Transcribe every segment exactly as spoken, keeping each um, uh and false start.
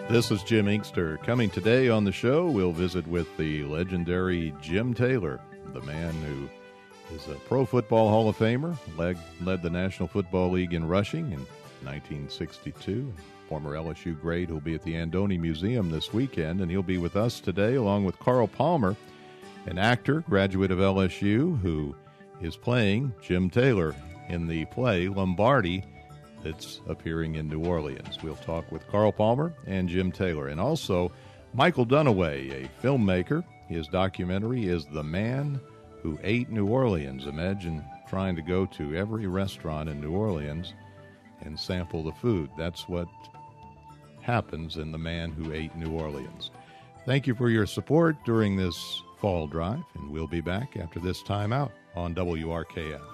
This is Jim Inkster. Coming today on the show, we'll visit with the legendary Jim Taylor, the man who is a Pro Football Hall of Famer, led, led the National Football League in rushing in nineteen sixty-two, former L S U great who'll be at the Andoni Museum this weekend, and he'll be with us today along with Carl Palmer, an actor, graduate of L S U, who is playing Jim Taylor in the play Lombardi that's appearing in New Orleans. We'll talk with Carl Palmer and Jim Taylor. And also Michael Dunaway, a filmmaker. His documentary is The Man Who Ate New Orleans. Imagine trying to go to every restaurant in New Orleans and sample the food. That's what happens in The Man Who Ate New Orleans. Thank you for your support during this fall drive, and we'll be back after this time out on W R K F.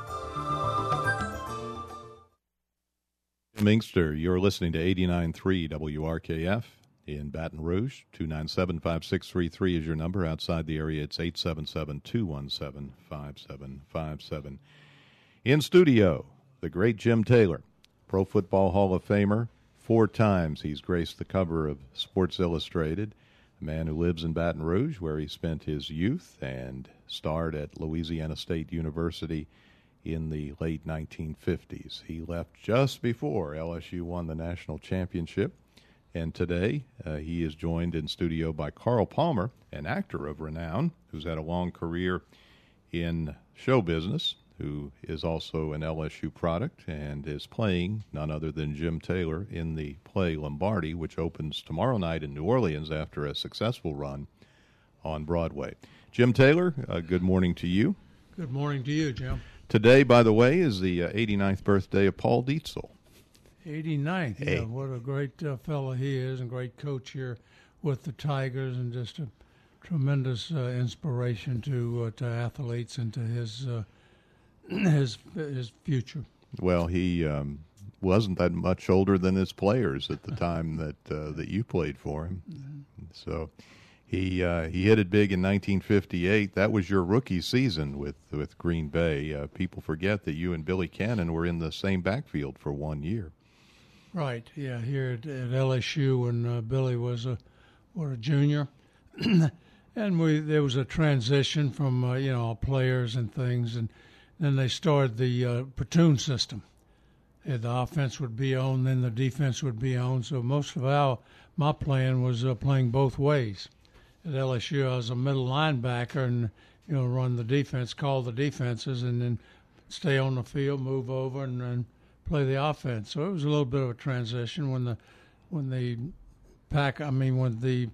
Jim Inkster, you're listening to eighty-nine point three W R K F in Baton Rouge. two nine seven, five six three three is your number. Outside the area, it's eight seven seven, two one seven, five seven five seven. In studio, the great Jim Taylor, Pro Football Hall of Famer. Four times he's graced the cover of Sports Illustrated, a man who lives in Baton Rouge, where he spent his youth and starred at Louisiana State University in the late nineteen fifties. He left just before L S U won the national championship, and today uh, he is joined in studio by Carl Palmer, an actor of renown who's had a long career in show business, who is also an L S U product and is playing none other than Jim Taylor in the play Lombardi, which opens tomorrow night in New Orleans after a successful run on Broadway. Jim Taylor, uh, good morning to you. Good morning to you, Jim. Today, by the way, is the uh, eighty-ninth birthday of Paul Dietzel. eighty-ninth, hey. Yeah, what a great uh, fellow he is, and great coach here with the Tigers, and just a tremendous uh, inspiration to uh, to athletes and to his uh, his his future. Well, he um, wasn't that much older than his players at the time that uh, that you played for him. Mm-hmm. So he uh, he hit it big in nineteen fifty-eight. That was your rookie season with with Green Bay. Uh, people forget that you and Billy Cannon were in the same backfield for one year. Right. Yeah. Here at, at L S U when uh, Billy was a was a junior, and we there was a transition from uh, you know players and things, and then they started the uh, platoon system. And the offense would be on, then the defense would be on. So most of our my plan was uh, playing both ways. At L S U, I was a middle linebacker, and you know run the defense, call the defenses, and then stay on the field, move over, and then play the offense. So it was a little bit of a transition when the when the pack. I mean, when the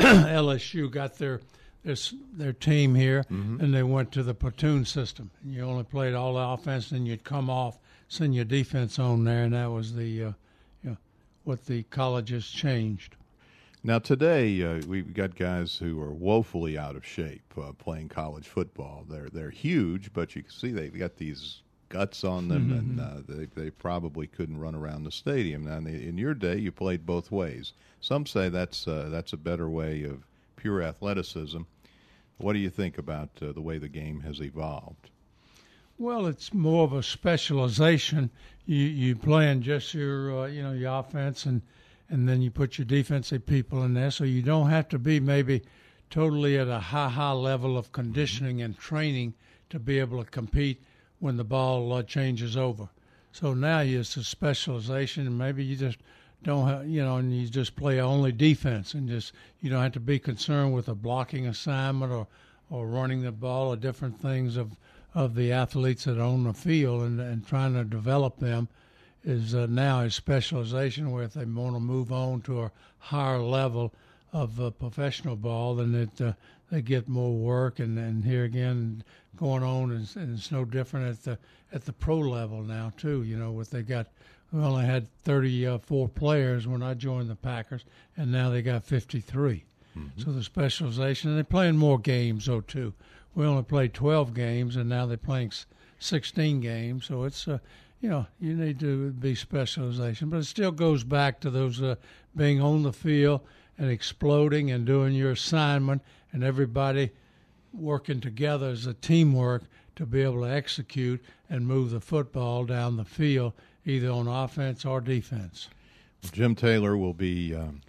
L S U got their their, their team here, mm-hmm. and they went to the platoon system. And you only played all the offense, and you'd come off, send your defense on there, and that was the uh, you know what the colleges changed. Now today uh, we've got guys who are woefully out of shape uh, playing college football. They're they're huge, but you can see they've got these guts on them, mm-hmm. and uh, they they probably couldn't run around the stadium. Now in, the, in your day, you played both ways. Some say that's uh, that's a better way of pure athleticism. What do you think about uh, the way the game has evolved? Well, it's more of a specialization. You you playing just your uh, you know your offense, and and then you put your defensive people in there, so you don't have to be maybe totally at a high high level of conditioning and training to be able to compete when the ball uh, changes over. So now it's a specialization, and maybe you just don't have, you know, and you just play only defense, and just you don't have to be concerned with a blocking assignment or or running the ball or different things of. of the athletes that are on the field, and, and trying to develop them is uh, now a specialization where if they want to move on to a higher level of uh, professional ball, then it, uh, they get more work. And, and here again, going on, and, and it's no different at the at the pro level now too. You know, what they got, we only had thirty-four players when I joined the Packers, and now they got fifty-three. Mm-hmm. So the specialization, and they're playing more games though too. We only played twelve games, and now they're playing sixteen games. So it's, uh, you know, you need to be specialization. But it still goes back to those uh, being on the field and exploding and doing your assignment, and everybody working together as a teamwork to be able to execute and move the football down the field, either on offense or defense. Jim Taylor will be um,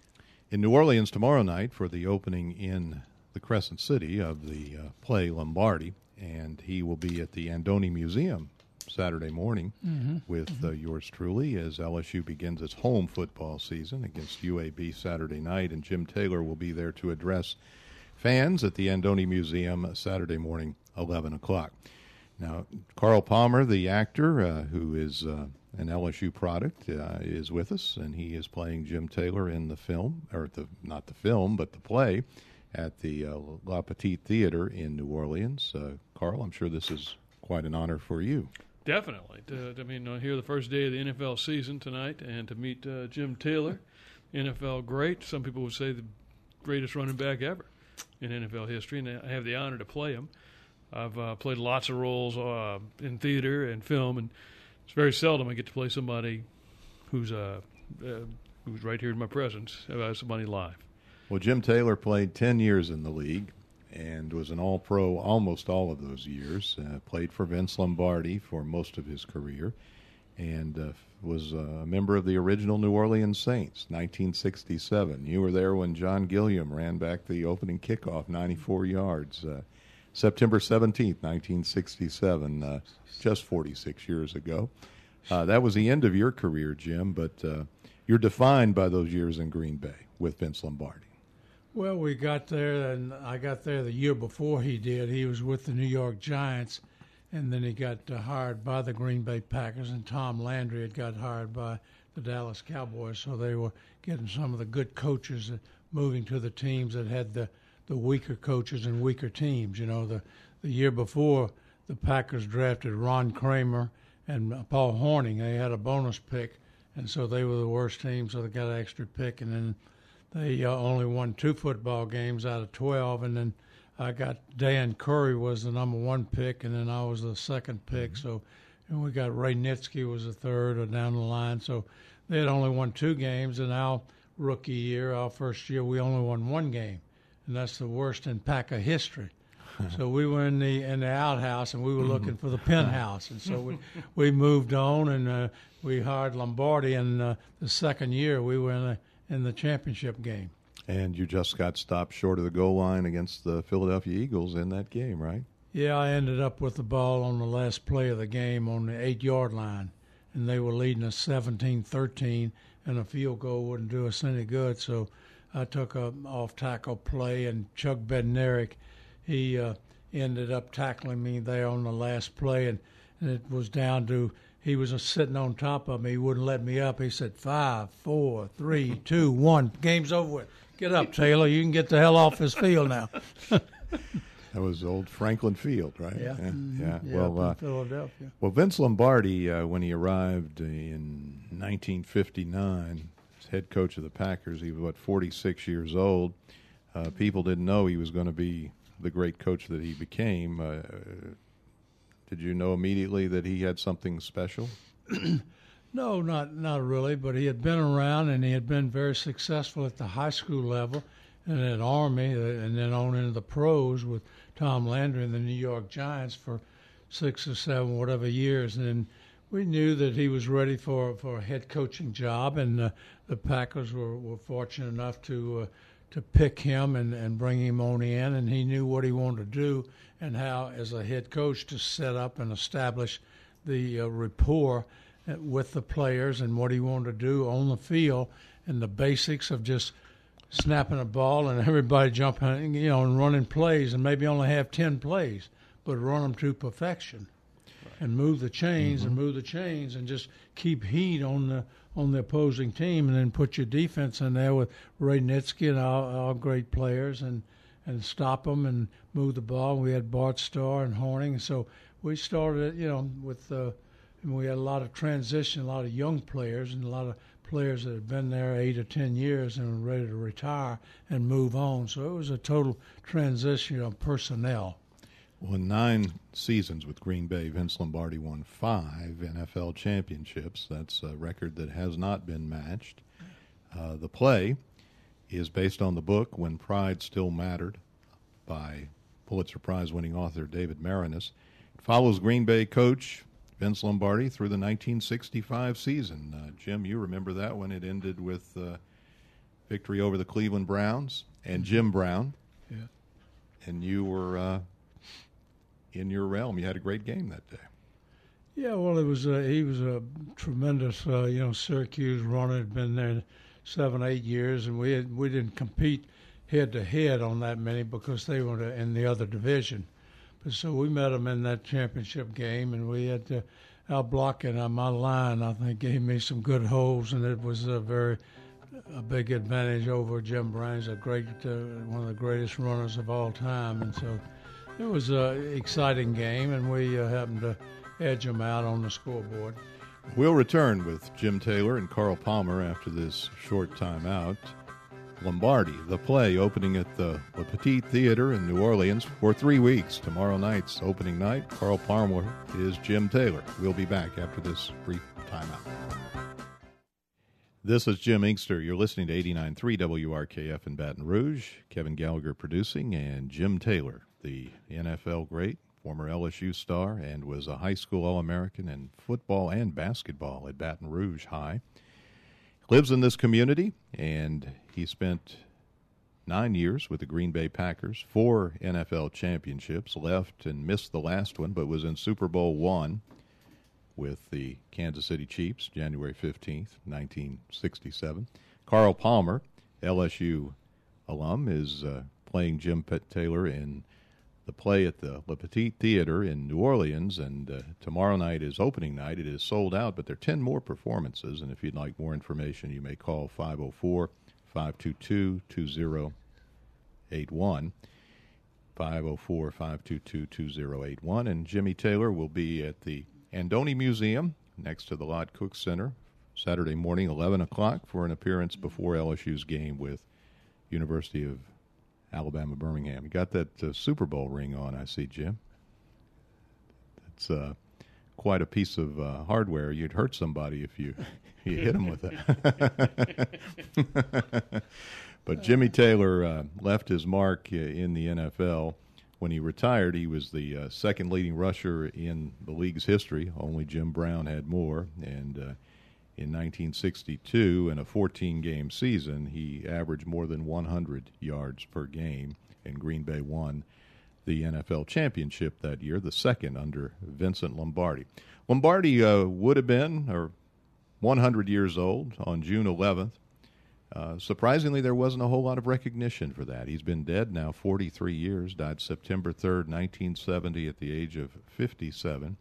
in New Orleans tomorrow night for the opening in the Crescent City of the uh, play Lombardi, and he will be at the Andoni Museum Saturday morning mm-hmm. with mm-hmm. Uh, yours truly as L S U begins its home football season against U A B Saturday night, and Jim Taylor will be there to address fans at the Andoni Museum Saturday morning, eleven o'clock. Now, Carl Palmer, the actor uh, who is uh, an L S U product, uh, is with us, and he is playing Jim Taylor in the film, or the not the film, but the play at the uh, La Petite Theater in New Orleans. Uh, Carl, I'm sure this is quite an honor for you. Definitely. To, I mean, uh, here the first day of the N F L season tonight, and to meet uh, Jim Taylor, N F L great. Some people would say the greatest running back ever in N F L history, and I have the honor to play him. I've uh, played lots of roles uh, in theater and film, and it's very seldom I get to play somebody who's uh, uh, who's right here in my presence, uh, somebody live. Well, Jim Taylor played ten years in the league and was an all-pro almost all of those years, uh, played for Vince Lombardi for most of his career, and uh, was a member of the original New Orleans Saints, nineteen sixty-seven. You were there when John Gilliam ran back the opening kickoff, ninety-four yards, uh, September seventeenth, nineteen sixty-seven, uh, just forty-six years ago. Uh, that was the end of your career, Jim, but uh, you're defined by those years in Green Bay with Vince Lombardi. Well, we got there, and I got there the year before he did. He was with the New York Giants, and then he got uh, hired by the Green Bay Packers, and Tom Landry had got hired by the Dallas Cowboys. So they were getting some of the good coaches uh, moving to the teams that had the, the weaker coaches and weaker teams. You know, the, the year before, the Packers drafted Ron Kramer and uh, Paul Hornung. They had a bonus pick, and so they were the worst team, so they got an extra pick, and then they uh, only won two football games out of twelve, and then I got Dan Curry was the number one pick, and then I was the second pick. Mm-hmm. So, and we got Ray Nitsky was the third or down the line. So they had only won two games, and our rookie year, our first year, we only won one game, and that's the worst in Packer history. So we were in the in the outhouse, and we were looking for the penthouse, and so we we moved on, and uh, we hired Lombardi, and uh, the second year we were in the in the championship game. And you just got stopped short of the goal line against the Philadelphia Eagles in that game, right? Yeah, I ended up with the ball on the last play of the game on the eight-yard line, and they were leading us seventeen thirteen, and a field goal wouldn't do us any good, so I took a off-tackle play, and Chuck Bednarik, he uh, ended up tackling me there on the last play, and, and it was down to he was sitting on top of me. He wouldn't let me up. He said, five, four, three, two, one. Game's over with. Get up, Taylor. You can get the hell off this field now. That was old Franklin Field, right? Yeah. Yeah. Mm-hmm. yeah. yeah well, uh, Philadelphia. Well, Vince Lombardi, uh, when he arrived in nineteen fifty-nine, as head coach of the Packers, he was, what, forty-six years old. Uh, people didn't know he was going to be the great coach that he became. Uh, Did you know immediately that he had something special? No, not not really, but he had been around, and he had been very successful at the high school level and at Army, and then on into the pros with Tom Landry and the New York Giants for six or seven, whatever years. And then we knew that he was ready for, for a head coaching job, and uh, the Packers were, were fortunate enough to uh, to pick him and, and bring him on in, and he knew what he wanted to do and how, as a head coach, to set up and establish the uh, rapport with the players and what he wanted to do on the field and the basics of just snapping a ball and everybody jumping, you know, and running plays, and maybe only have ten plays, but run them to perfection and move the chains mm-hmm. and move the chains and just keep heat on the on the opposing team, and then put your defense in there with Ray Nitsky and all, all great players, and, and stop them and move the ball. We had Bart Starr and Hornung, so we started, you know, with uh, and we had a lot of transition, a lot of young players, and a lot of players that had been there eight or ten years and were ready to retire and move on. So it was a total transition of personnel. Well, in nine seasons with Green Bay, Vince Lombardi won five N F L championships. That's a record that has not been matched. Uh, the play is based on the book When Pride Still Mattered by Pulitzer Prize-winning author David Maraniss. It follows Green Bay coach Vince Lombardi through the nineteen sixty-five season. Uh, Jim, you remember that when it ended with uh, victory over the Cleveland Browns and Jim Brown. Yeah. And you were uh, in your realm. You had a great game that day. Yeah, well, it was a, he was a tremendous, uh, you know, Syracuse runner. Had been there seven, eight years, and we had, we didn't compete head to head on that many because they were in the other division. But so we met them in that championship game, and we had to, our blocking on my line, I think, gave me some good holes, and it was a very a big advantage over Jim Brown. He's a great, uh, one of the greatest runners of all time, and so it was an exciting game, and we uh, happened to edge them out on the scoreboard. We'll return with Jim Taylor and Carl Palmer after this short timeout. Lombardi, the play, opening at the Le Petit Theater in New Orleans for three weeks. Tomorrow night's opening night. Carl Palmer is Jim Taylor. We'll be back after this brief timeout. This is Jim Inkster. You're listening to eighty-nine point three W R K F in Baton Rouge. Kevin Gallagher producing, and Jim Taylor, the N F L great, former L S U star, and was a high school All-American in football and basketball at Baton Rouge High. Lives in this community, and he spent nine years with the Green Bay Packers, four N F L championships, left and missed the last one, but was in Super Bowl one with the Kansas City Chiefs, January fifteenth, nineteen sixty-seven. Carl Palmer, L S U alum, is uh, playing Jim Taylor in the play at the Le Petit Theater in New Orleans, and uh, tomorrow night is opening night. It is sold out, but there are ten more performances, and if you'd like more information, you may call five oh four, five two two, two oh eight one, five oh four, five two two, two oh eight one, and Jimmy Taylor will be at the Andoni Museum next to the Lott Cook Center Saturday morning, eleven o'clock, for an appearance before L S U's game with University of Alabama, Birmingham. You got that uh, Super Bowl ring on, I see, Jim. It's uh, quite a piece of uh, hardware. You'd hurt somebody if you, you hit them with it. But Jimmy Taylor uh, left his mark uh, in the N F L. When he retired, he was the uh, second leading rusher in the league's history. Only Jim Brown had more. And uh, in nineteen sixty-two, in a fourteen-game season, he averaged more than one hundred yards per game, and Green Bay won the N F L championship that year, the second under Vincent Lombardi. Lombardi uh, would have been or one hundred years old on June eleventh. Uh, surprisingly, there wasn't a whole lot of recognition for that. He's been dead now forty-three years, died September third, nineteen seventy, at the age of fifty-seven.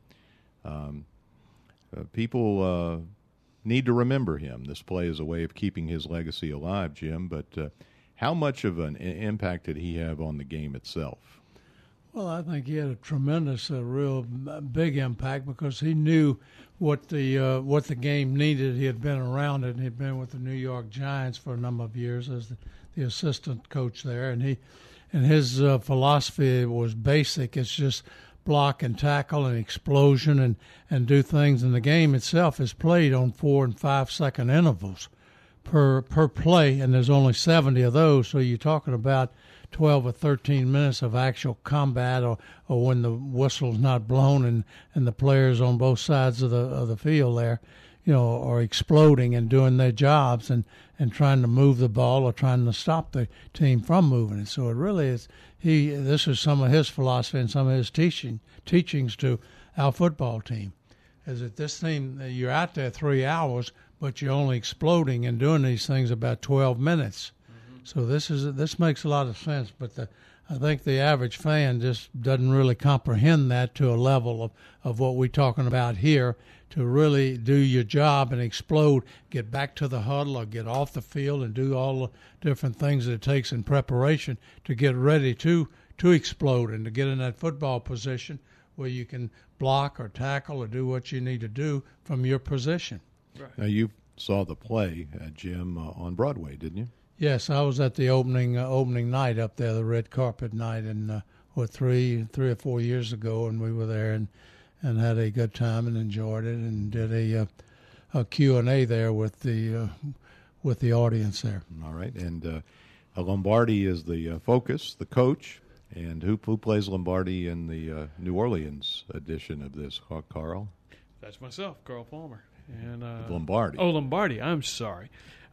Um, uh, people uh, need to remember him. This play is a way of keeping his legacy alive, Jim, but uh, how much of an impact did he have on the game itself? Well, I think he had a tremendous, uh, real big impact because he knew what the uh, what the game needed. He had been around it, and he'd been with the New York Giants for a number of years as the, the assistant coach there. And he and his uh, philosophy was basic. It's just block and tackle and explosion and, and do things. And the game itself is played on four and five second intervals per per play, and there's only seventy of those. So you're talking about twelve or thirteen minutes of actual combat, or, or when the whistle's not blown and, and the players on both sides of the of the field there, you know, are exploding and doing their jobs and, and trying to move the ball or trying to stop the team from moving it. So it really is he. This is some of his philosophy and some of his teaching teachings to our football team. Is that this thing, you're out there three hours, but you're only exploding and doing these things about twelve minutes. So this is this makes a lot of sense, but the, I think the average fan just doesn't really comprehend that to a level of, of what we're talking about here. To really do your job and explode, get back to the huddle or get off the field and do all the different things that it takes in preparation to get ready to to explode and to get in that football position where you can block or tackle or do what you need to do from your position. Right. Now, you saw the play, uh, Jim, uh, on Broadway, didn't you? Yes, I was at the opening uh, opening night up there, the red carpet night, and uh, what three three or four years ago, and we were there and, and had a good time and enjoyed it, and did a uh, a Q and A there with the uh, with the audience there. All right, and uh, Lombardi is the uh, focus, the coach, and who who plays Lombardi in the uh, New Orleans edition of this, Carl? That's myself, Carl Palmer, and uh, Lombardi. Oh, Lombardi. I'm sorry.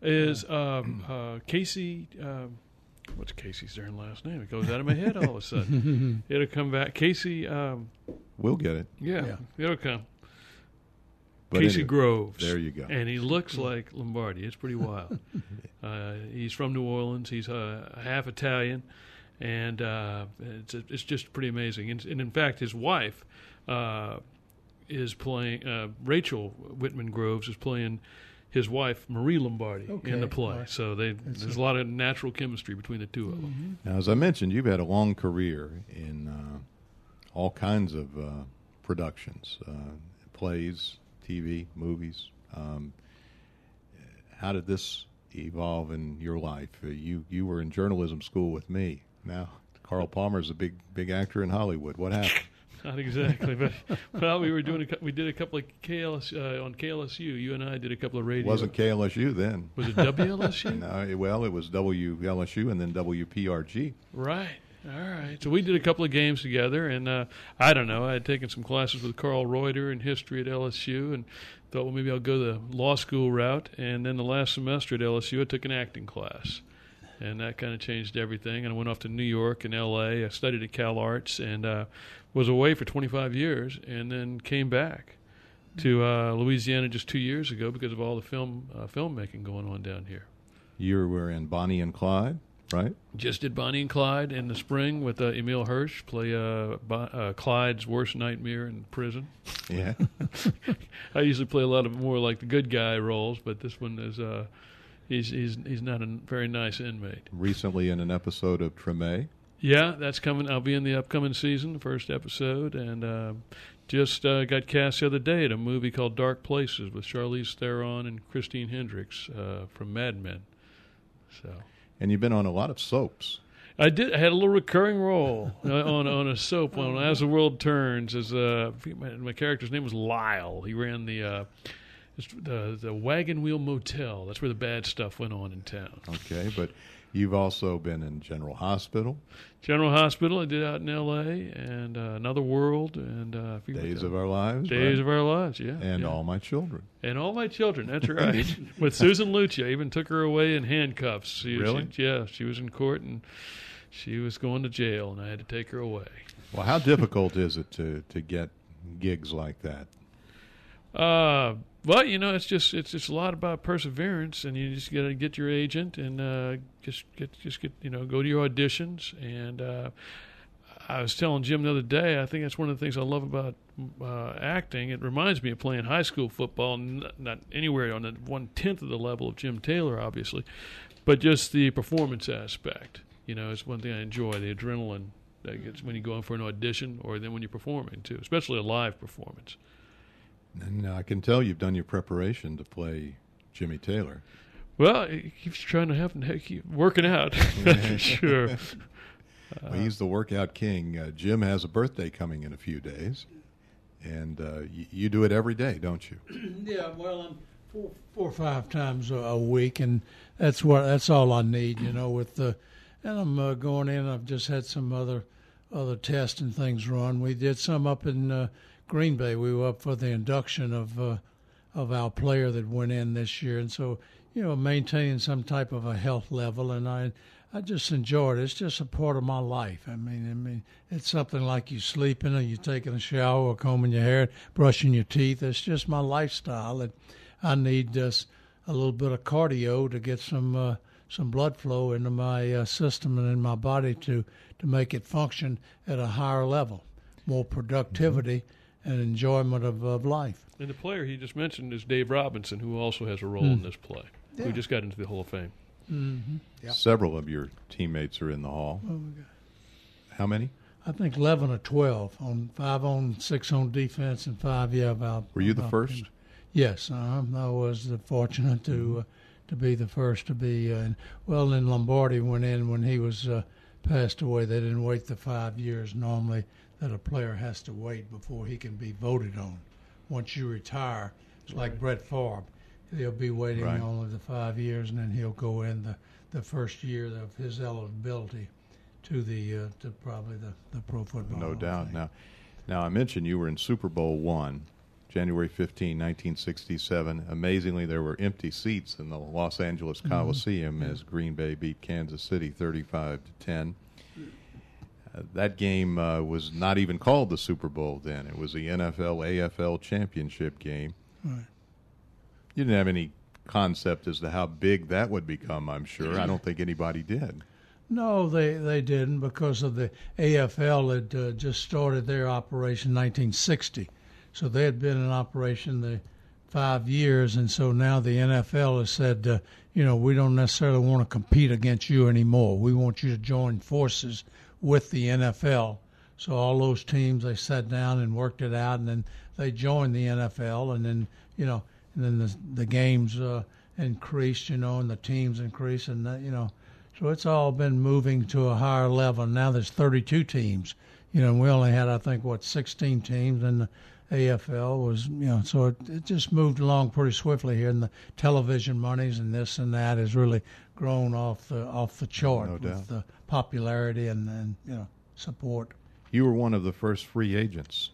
is um, uh, Casey. Um, what's Casey's darn last name? It goes out of my head all of a sudden. It'll come back. Casey. Um, we'll get it. Yeah, Yeah. it'll come. But Casey anyway, Groves. There you go. And he looks like Lombardi. It's pretty wild. uh, he's from New Orleans. He's uh, half Italian, and uh, it's it's just pretty amazing. And, and in fact, his wife uh, is playing. Uh, Rachel Whitman Groves is playing his wife Marie Lombardi Okay. in the play. Right. So they, That's there's a- a lot of natural chemistry between the two of them. Now, as I mentioned, you've had a long career in uh, all kinds of uh, productions, uh, plays, T V, movies. Um, how did this evolve in your life? Uh, you you were in journalism school with me. Now, Carl Palmer's a big big actor in Hollywood. What happened? Not exactly, but well, we were doing a, cou- we did a couple of K L S uh, on K L S U. You and I did a couple of It radio. wasn't K L S U then. Was it W L S U? No, it- well, it was W L S U and then W P R G. Right. All right. So we did a couple of games together, and uh, I don't know. I had taken some classes with Carl Reuter in history at L S U, and thought, well, maybe I'll go the law school route. And then the last semester at L S U, I took an acting class, and that kind of changed everything. And I went off to New York and L A. I studied at Cal Arts, and uh, was away for twenty-five years, and then came back to uh, Louisiana just two years ago because of all the film uh, filmmaking going on down here. You were in Bonnie and Clyde, right? Just did Bonnie and Clyde in the spring with uh, Emil Hirsch, play uh, Bo- uh, Clyde's worst nightmare in prison. Yeah. I usually play a lot of more like the good guy roles, but this one is uh, he's he's he's not a very nice inmate. Recently in an episode of Treme. Yeah, that's coming. I'll be in the upcoming season, the first episode, and uh, just uh, got cast the other day at a movie called Dark Places with Charlize Theron and Christine Hendricks uh, from Mad Men. So. And you've been on a lot of soaps. I did. I had a little recurring role on on a soap on As the World Turns. As uh, my, my character's name was Lyle. He ran the uh, the the Wagon Wheel Motel. That's where the bad stuff went on in town. Okay, but you've also been in General Hospital, General Hospital. I did out in L A and uh, Another World and uh, I forget Days what of the- Our Lives, Days right? of Our Lives. Yeah, and yeah. All My Children. And All My Children. That's right. With Susan Lucci. I even took her away in handcuffs. She, Really? She, yeah. She was in court and she was going to jail, and I had to take her away. Well, how difficult is it to, to get gigs like that? Uh, well, you know, it's just it's just a lot about perseverance, and you just got to get your agent and uh, just get just get you know go to your auditions. And uh, I was telling Jim the other day, I think that's one of the things I love about uh, acting. It reminds me of playing high school football, not, not anywhere on the one tenth of the level of Jim Taylor, obviously, but just the performance aspect. You know, it's one thing I enjoy, the adrenaline that gets when you go in for an audition, or then when you're performing too, especially a live performance. And I can tell you've done your preparation to play Jimmy Taylor. Well, he keeps trying to have keep working out. Sure. Well, he's the workout king. Uh, Jim has a birthday coming in a few days, and uh, y- you do it every day, don't you? Yeah, well, I'm four, four or five times a, a week, and that's what that's all I need, you know. With the, and I'm uh, going in. I've just had some other other tests and things run. We did some up in uh, Green Bay. We were up for the induction of uh, of our player that went in this year, and so you know, maintaining some type of a health level, and I. I just enjoy it. It's just a part of my life. I mean, I mean, it's something like you sleeping or you taking a shower or combing your hair, brushing your teeth. It's just my lifestyle. And I need just a little bit of cardio to get some uh, some blood flow into my uh, system and in my body to, to make it function at a higher level, more productivity mm-hmm. and enjoyment of, of life. And the player he just mentioned is Dave Robinson, who also has a role Mm. in this play. Yeah. Who just got into the Hall of Fame. Mm-hmm. Yep. Several of your teammates are in the hall. Oh, my God. How many? I think eleven or twelve on five on six on defense and five. Yeah, about. Were you the about- first? Yes, uh, I was uh, fortunate to uh, to be the first to be. Uh, and, well, then Lombardi went in when he was uh, passed away. They didn't wait the five years normally that a player has to wait before he can be voted on. Once you retire, it's like Brett Favre. He'll be waiting Right. only the five years, and then he'll go in the, the first year of his eligibility to the uh, to probably the, the Pro Football. No Hall of doubt. Fame. Now, now I mentioned you were in Super Bowl one, January fifteenth, nineteen sixty-seven. Amazingly, there were empty seats in the Los Angeles Coliseum mm-hmm. as Green Bay beat Kansas City thirty-five to ten. Uh, that game uh, was not even called the Super Bowl then. It was the N F L A F L championship game. Right. You didn't have any concept as to how big that would become, I'm sure. I don't think anybody did. No, they, they didn't, because of the A F L had uh, just started their operation in nineteen sixty. So they had been in operation the five years, and so now the N F L has said, uh, you know, we don't necessarily want to compete against you anymore. We want you to join forces with the N F L. So all those teams, they sat down and worked it out, and then they joined the N F L, and then, you know, and then the, the games uh, increased, you know, and the teams increased, and, uh, you know, so it's all been moving to a higher level. Now there's thirty-two teams, you know, and we only had, I think, what, sixteen teams, and the A F L was, you know, so it, it just moved along pretty swiftly here, and the television monies and this and that has really grown off the off the chart no with doubt. the popularity and, and, you know, support. You were one of the first free agents.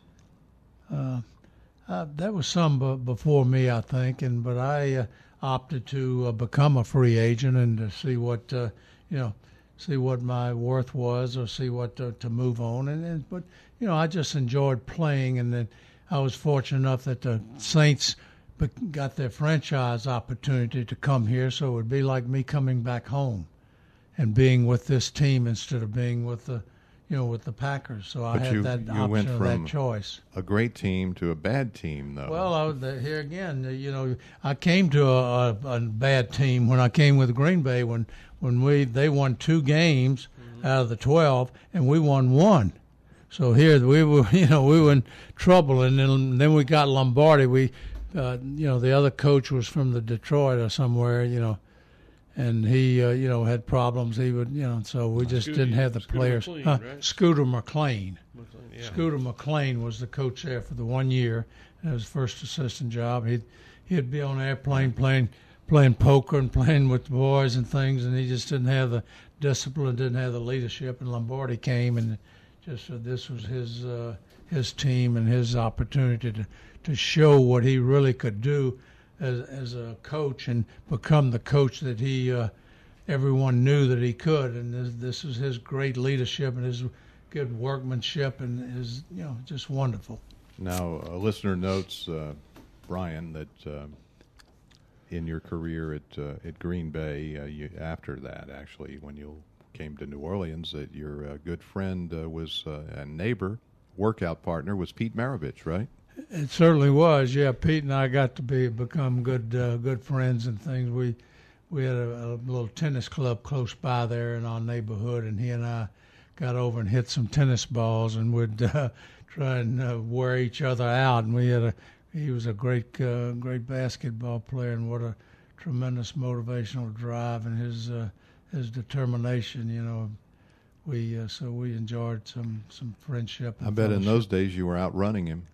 Uh, uh, that was some b- before me, I think, and but I uh, opted to uh, become a free agent and to see what, uh, you know, see what my worth was, or see what to, to move on. And, and but you know, I just enjoyed playing, and then I was fortunate enough that the Saints got their franchise opportunity to come here, so it would be like me coming back home and being with this team instead of being with the, you know, with the Packers. So I but had you, that you option went of from that choice. A great team to a bad team, though. Well, I was, here again, you know, I came to a, a, a bad team when I came with Green Bay when when we they won two games mm-hmm. out of the twelve, and we won one. So here we were, you know, we were in trouble, and then then we got Lombardi. We, uh, you know, the other coach was from the Detroit or somewhere, you know, and he, uh, you know, had problems. He would, you know, so we just Scooter, didn't have the Scooter players. McLean, Huh, right? Scooter McLean. McLean, yeah. Scooter McLean was the coach there for the one year. It was his first assistant job. He'd he'd be on an airplane playing playing poker and playing with the boys and things, and he just didn't have the discipline, didn't have the leadership. And Lombardi came and just said this was his uh, his team and his opportunity to, to show what he really could do as as a coach and become the coach that he uh, everyone knew that he could. And this, this was his great leadership and his good workmanship and his, you know, just wonderful. Now, a listener notes, uh, Brian, that uh, in your career at uh, at Green Bay, uh, you, after that, actually, when you came to New Orleans, that your uh, good friend uh, was uh, a neighbor, workout partner was Pete Maravich, right? It certainly was. Yeah, Pete and I got to be become good uh, good friends and things. We we had a, a little tennis club close by there in our neighborhood, and he and I got over and hit some tennis balls, and would uh, try and uh, wear each other out. And we had a he was a great uh, great basketball player, and what a tremendous motivational drive and his uh, his determination. You know, we uh, so we enjoyed some some friendship. And I bet fellowship. in those days you were outrunning him.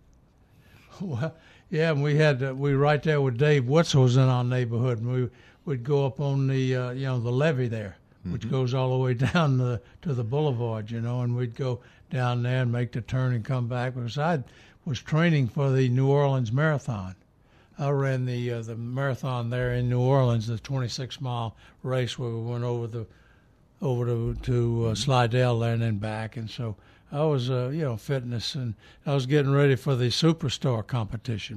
Well, yeah, and we had uh, we were right there with Dave Witzel was in our neighborhood, and we would go up on the uh, you know the levee there, which mm-hmm. goes all the way down the, to the boulevard, you know, and we'd go down there and make the turn and come back. Because I was training for the New Orleans Marathon. I ran the uh, the marathon there in New Orleans, the twenty-six mile race where we went over the over to to uh, Slidell there and then back, and so I was uh, you know fitness, and I was getting ready for the Superstar competition.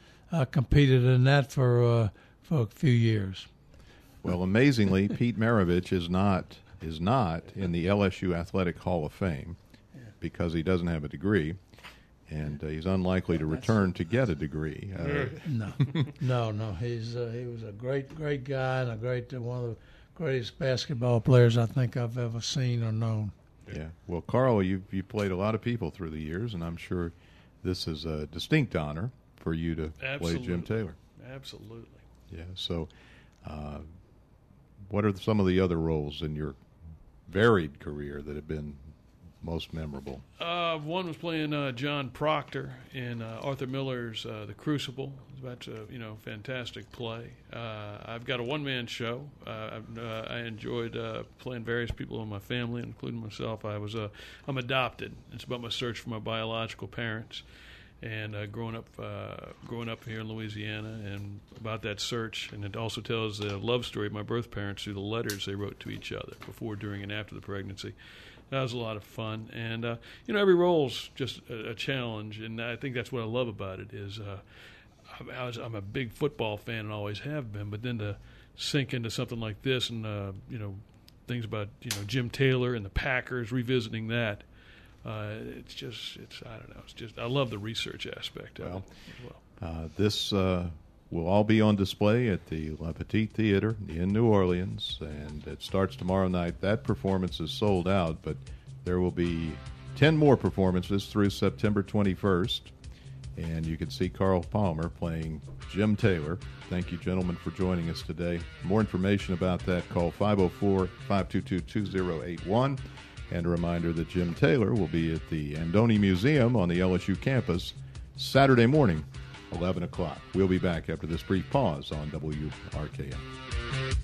I competed in that for uh, for a few years. Well, amazingly, Pete Maravich is not is not in the L S U Athletic Hall of Fame because he doesn't have a degree. And uh, he's unlikely to return to get a degree. Uh, no, no, no. He's uh, he was a great, great guy and a great uh, one of the greatest basketball players I think I've ever seen or known. Yeah. Well, Carl, you've you played a lot of people through the years, and I'm sure this is a distinct honor for you to Absolutely. play Jim Taylor. Absolutely. Yeah. So, uh, what are some of the other roles in your varied career that have been most memorable? Uh, one was playing uh, John Proctor in uh, Arthur Miller's uh, The Crucible. That's a you know fantastic play. Uh, I've got a one-man show. Uh, I've, uh, I enjoyed uh, playing various people in my family, including myself. I was uh, I'm adopted. It's about my search for my biological parents, and uh, growing up uh, growing up here in Louisiana, and about that search. And it also tells the love story of my birth parents through the letters they wrote to each other before, during, and after the pregnancy. That was a lot of fun. And, uh, you know, every role's just a, a challenge, and I think that's what I love about it is uh, I, I was, I'm a big football fan and always have been, but then to sink into something like this and, uh, you know, things about, you know, Jim Taylor and the Packers, revisiting that, uh, it's just, it's, I don't know, it's just, I love the research aspect of well, it as well. Uh, this uh, will all be on display at the La Petite Theater in New Orleans, and it starts tomorrow night. That performance is sold out, but there will be ten more performances through September twenty-first, and you can see Carl Palmer playing Jim Taylor. Thank you, gentlemen, for joining us today. More information about that, call five oh four, five two two, two oh eight one. And a reminder that Jim Taylor will be at the Andoni Museum on the L S U campus Saturday morning, eleven o'clock. We'll be back after this brief pause on W R K F.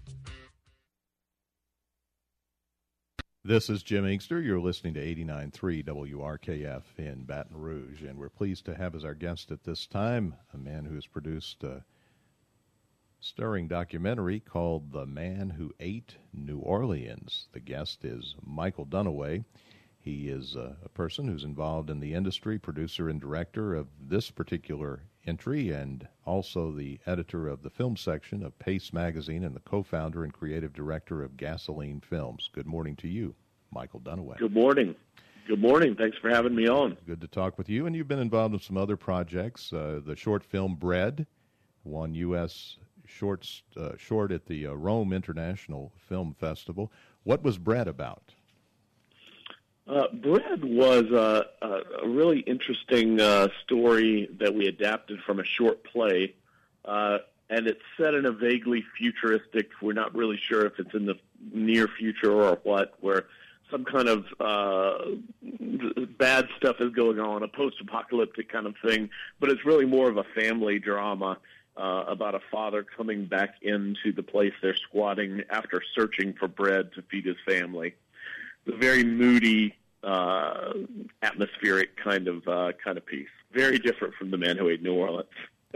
This is Jim Inkster. You're listening to eighty-nine point three W R K F in Baton Rouge, and we're pleased to have as our guest at this time a man who has produced a stirring documentary called The Man Who Ate New Orleans. The guest is Michael Dunaway. He is a, a person who's involved in the industry, producer and director of this particular entry, and also the editor of the film section of Pace Magazine and the co-founder and creative director of Gasoline Films. Good morning to you, Michael Dunaway. Good morning. Good morning. Thanks for having me on. Good to talk with you. And you've been involved in some other projects. Uh, the short film Bread won U S short, uh, short at the uh, Rome International Film Festival. What was Bread about? Uh, Bread was uh, a, a really interesting uh, story that we adapted from a short play, uh, and it's set in a vaguely futuristic, we're not really sure if it's in the near future or what, where some kind of uh, bad stuff is going on, a post-apocalyptic kind of thing, but it's really more of a family drama uh, about a father coming back into the place they're squatting after searching for bread to feed his family. It's a very moody, uh, atmospheric kind of uh, kind of piece. Very different from The Man Who Ate New Orleans.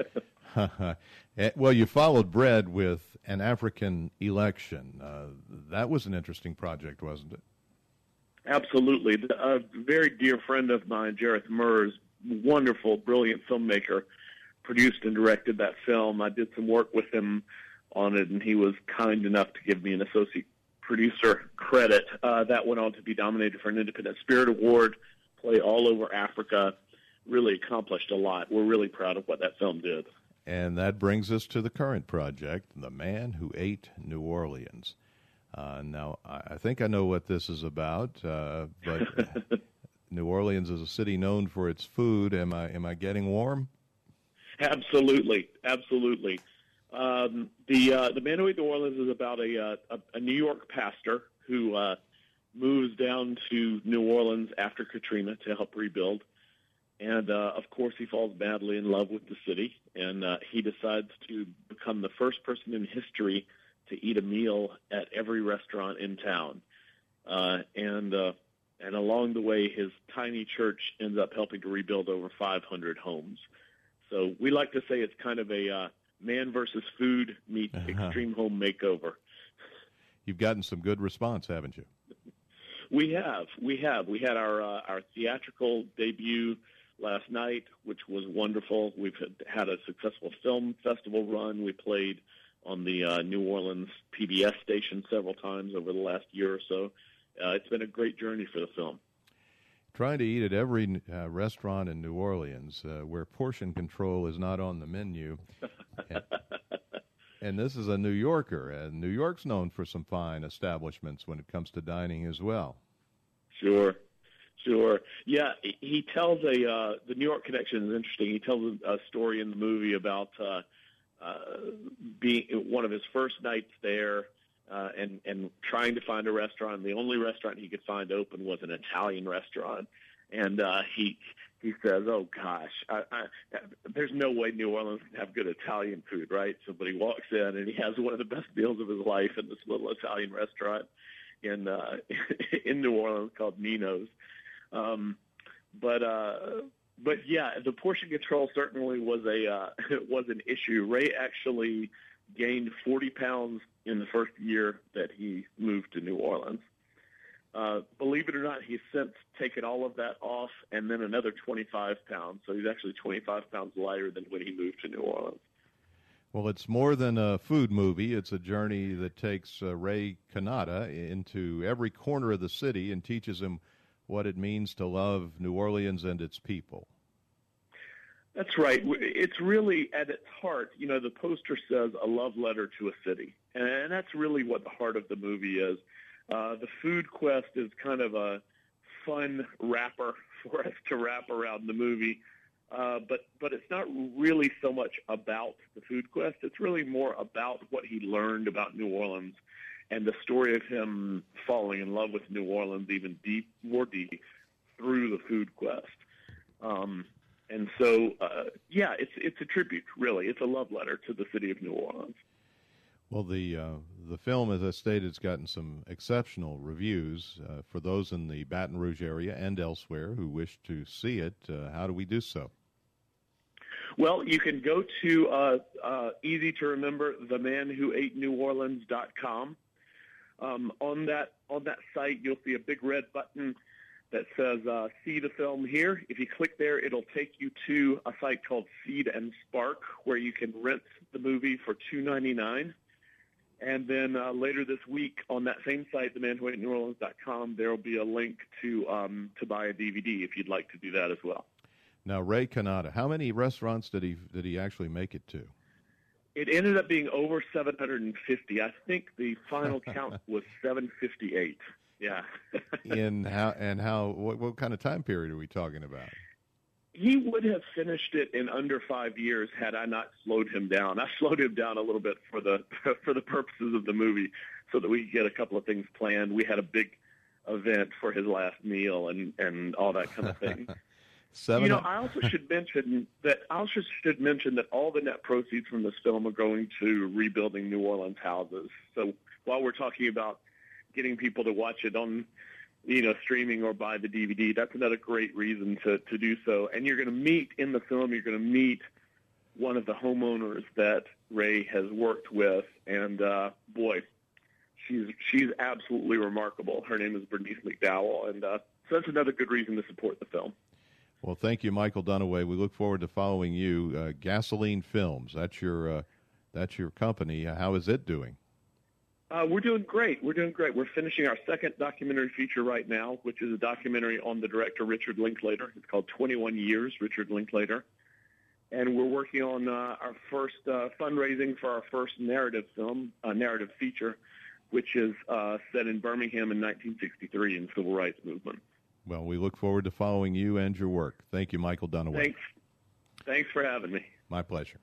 Well, you followed Bread with an African election. Uh, that was an interesting project, wasn't it? Absolutely. A very dear friend of mine, Jareth Murs, wonderful, brilliant filmmaker, produced and directed that film. I did some work with him on it, and he was kind enough to give me an associate producer credit. Uh, that went on to be nominated for an Independent Spirit Award, play all over Africa, really accomplished a lot. We're really proud of what that film did. And that brings us to the current project, The Man Who Ate New Orleans. Uh, now, I think I know what this is about, uh, but New Orleans is a city known for its food. Am I am I getting warm? Absolutely, absolutely. Um, the uh, the Man Who Ate New Orleans is about a uh, a, a New York pastor who uh, moves down to New Orleans after Katrina to help rebuild, and uh, of course he falls madly in love with the city, and uh, he decides to become the first person in history to eat a meal at every restaurant in town, uh, and uh, and along the way his tiny church ends up helping to rebuild over five hundred homes. So we like to say it's kind of a uh, man versus food meets uh-huh. extreme home makeover. You've gotten some good response, haven't you? We have. We have. We had our uh, our theatrical debut last night, which was wonderful. We've had, had a successful film festival run. We played on the uh, New Orleans P B S station several times over the last year or so. Uh, it's been a great journey for the film. Trying to eat at every uh, restaurant in New Orleans uh, where portion control is not on the menu. and, and this is a New Yorker, and New York's known for some fine establishments when it comes to dining as well. Sure, sure. Yeah, he tells a, uh, the New York connection is interesting. He tells a, a story in the movie about uh, uh, being one of his first nights there, Uh, and, and trying to find a restaurant. And the only restaurant he could find open was an Italian restaurant. And uh, he he says, oh, gosh, I, I, there's no way New Orleans can have good Italian food, right? So, but he walks in, and he has one of the best meals of his life in this little Italian restaurant in uh, in New Orleans called Nino's. Um, but uh, but yeah, the portion control certainly was a uh, was an issue. Ray actually gained forty pounds in the first year that he moved to New Orleans. Uh, believe it or not, he's since taken all of that off and then another twenty-five pounds. So he's actually twenty-five pounds lighter than when he moved to New Orleans. Well, it's more than a food movie. It's a journey that takes uh, Ray Cannata into every corner of the city and teaches him what it means to love New Orleans and its people. That's right. It's really, at its heart, you know, the poster says a love letter to a city. And that's really what the heart of the movie is. Uh, the food quest is kind of a fun wrapper for us to wrap around the movie. Uh, but but it's not really so much about the food quest. It's really more about what he learned about New Orleans and the story of him falling in love with New Orleans even deep, more deep through the food quest. Um, and so, uh, yeah, it's it's a tribute, really. It's a love letter to the city of New Orleans. Well, the uh, the film, as I stated, has gotten some exceptional reviews. Uh, for those in the Baton Rouge area and elsewhere who wish to see it, uh, how do we do so? Well, you can go to, uh, uh, easy to remember, the man who ate new orleans dot com. Um, on that on that site, you'll see a big red button that says uh, see the film here. If you click there, it'll take you to a site called Seed and Spark, where you can rent the movie for two ninety-nine. And then uh, later this week on that same site, the man who ate new orleans dot com, there will be a link to um, to buy a D V D if you'd like to do that as well. Now, Ray Cannata, how many restaurants did he did he actually make it to? It ended up being over seven hundred fifty. I think the final count was seven fifty-eight. Yeah. In how and how? What, what kind of time period are we talking about? He would have finished it in under five years had I not slowed him down. I slowed him down a little bit for the for the purposes of the movie, so that we could get a couple of things planned. We had a big event for his last meal and, and all that kind of thing. Seven. You know, I also should mention that I also should mention that all the net proceeds from this film are going to rebuilding New Orleans houses. So while we're talking about getting people to watch it on, you know, streaming or buy the D V D, that's another great reason to, to do so. And you're going to meet in the film, you're going to meet one of the homeowners that Ray has worked with, and uh, boy, she's she's absolutely remarkable. Her name is Bernice McDowell, and uh, so that's another good reason to support the film. Well, thank you, Michael Dunaway. We look forward to following you. Uh, Gasoline Films, that's your uh, that's your company. How is it doing? Uh, we're doing great. We're doing great. We're finishing our second documentary feature right now, which is a documentary on the director, Richard Linklater. It's called twenty-one years, Richard Linklater. And we're working on uh, our first uh, fundraising for our first narrative film, uh, narrative feature, which is uh, set in Birmingham in nineteen sixty-three in the Civil Rights Movement. Well, we look forward to following you and your work. Thank you, Michael Dunaway. Thanks. Thanks for having me. My pleasure.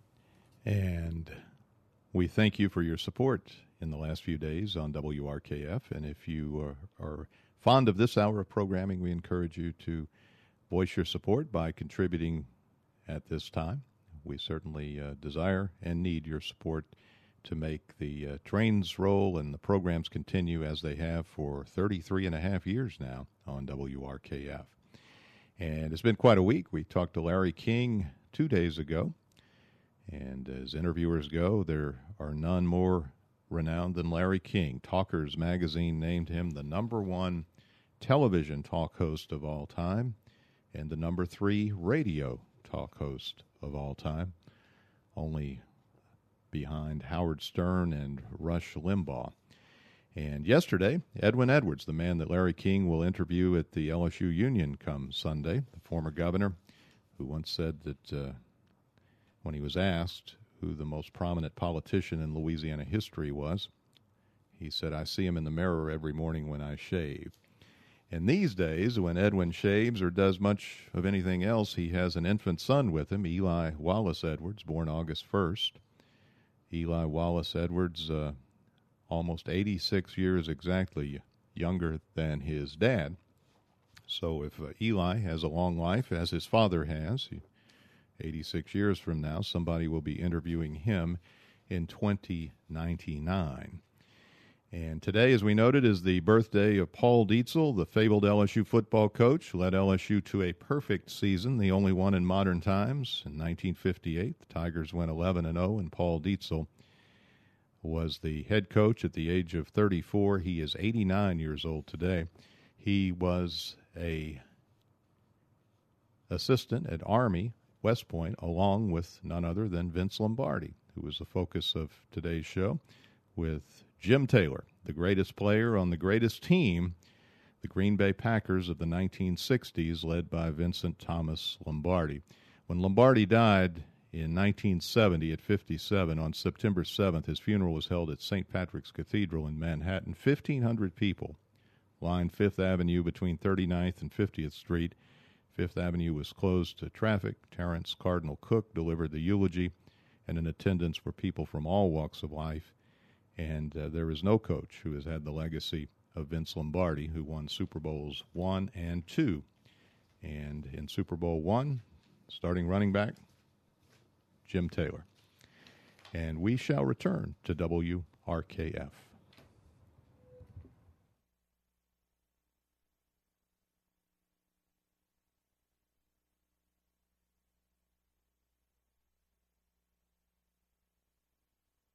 And we thank you for your support in the last few days on W R K F. And if you are, are fond of this hour of programming, we encourage you to voice your support by contributing at this time. We certainly uh, desire and need your support to make the uh, trains roll and the programs continue as they have for thirty-three and a half years now on W R K F. And it's been quite a week. We talked to Larry King two days ago, and as interviewers go, there are none more renowned than Larry King. Talkers magazine named him the number one television talk host of all time and the number three radio talk host of all time, only behind Howard Stern and Rush Limbaugh. And yesterday, Edwin Edwards, the man that Larry King will interview at the L S U Union come Sunday, the former governor, who once said that uh, when he was asked who the most prominent politician in Louisiana history was, he said, "I see him in the mirror every morning when I shave." And these days, when Edwin shaves or does much of anything else, he has an infant son with him, Eli Wallace Edwards, born August first. Eli Wallace Edwards, uh, almost eighty-six years exactly younger than his dad. So if uh, Eli has a long life, as his father has, eighty-six years from now, somebody will be interviewing him in twenty ninety-nine. And today, as we noted, is the birthday of Paul Dietzel, the fabled L S U football coach who led L S U to a perfect season, the only one in modern times. In nineteen fifty-eight, the Tigers went eleven and oh, and Paul Dietzel was the head coach at the age of thirty-four. He is eighty-nine years old today. He was a assistant at Army West Point, along with none other than Vince Lombardi, who was the focus of today's show, with Jim Taylor, the greatest player on the greatest team, the Green Bay Packers of the nineteen sixties, led by Vincent Thomas Lombardi. When Lombardi died in nineteen seventy at fifty-seven, on September seventh, his funeral was held at Saint Patrick's Cathedral in Manhattan. fifteen hundred people lined Fifth Avenue between thirty-ninth and fiftieth Street. Fifth Avenue was closed to traffic. Terrence Cardinal Cook delivered the eulogy, and in attendance were people from all walks of life. And uh, there is no coach who has had the legacy of Vince Lombardi, who won Super Bowls one and two. And in Super Bowl one, starting running back, Jim Taylor. And we shall return to W R K F.